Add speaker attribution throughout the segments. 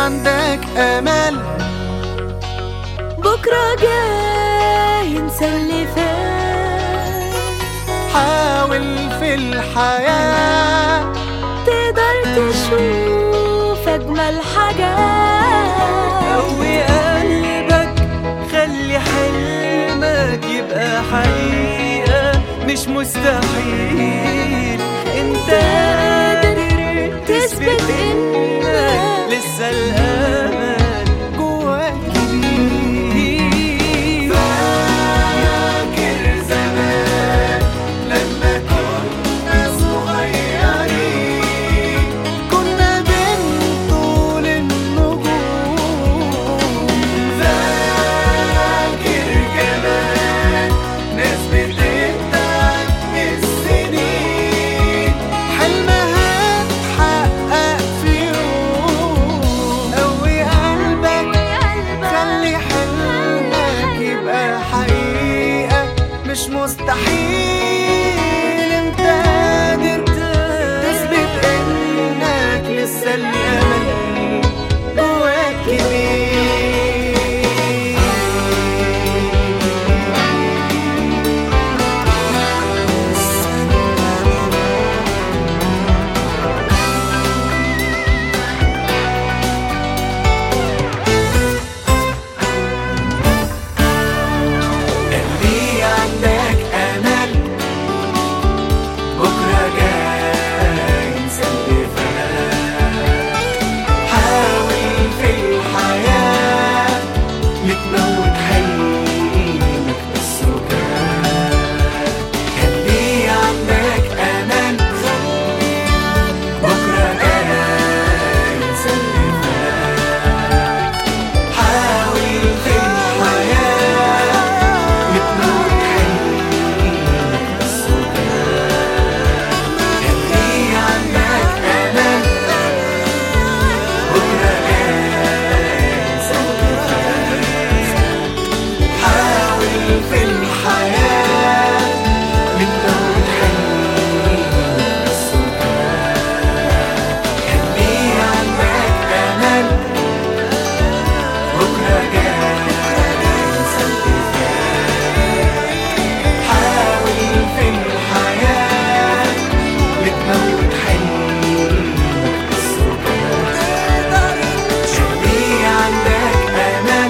Speaker 1: عندك امل
Speaker 2: بكرة جاي ننسى اللي فات.
Speaker 1: حاول في الحياة
Speaker 2: تقدر تشوف أجمل حاجات.
Speaker 3: قوي قلبك، خلي حلمك يبقى حقيقة مش مستحيل. انت قادر تثبت انك لسه الامل
Speaker 1: جواك كبير. فاكر زمان لما كنا صغيرين، كنا بين طول النجوم. فاكر كمان ناس بتتعب من السنين، حلمها اتحقق في يوم. قوي قلبك، خلي حلمك يبقى حقيقة مش مستحيل. انت قادر تثبت انك لسه الامل جواك كبير. خلي عندك امل بكره جاي ننسى اللي فات. حاول في الحياه لتموت حلمك بالسكات. خلي عندك امل بكره جاي ننسى اللي فات. حاول في الحياه لتموت حلمك بالسكات. خلي عندك امل بكره جاي ننسى اللي فات. حاول في الحياه لتموت حلمك بالسكات. خلي عندك امل بكره جاي ننسى اللي فات. حاول في الحياة لتموت حلمك بالسكات. خلي عندك أمل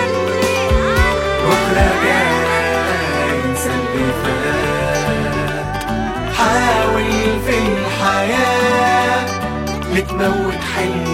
Speaker 1: بكرة جاي ننسى اللي فات. حاول في الحياة لتموت حلمك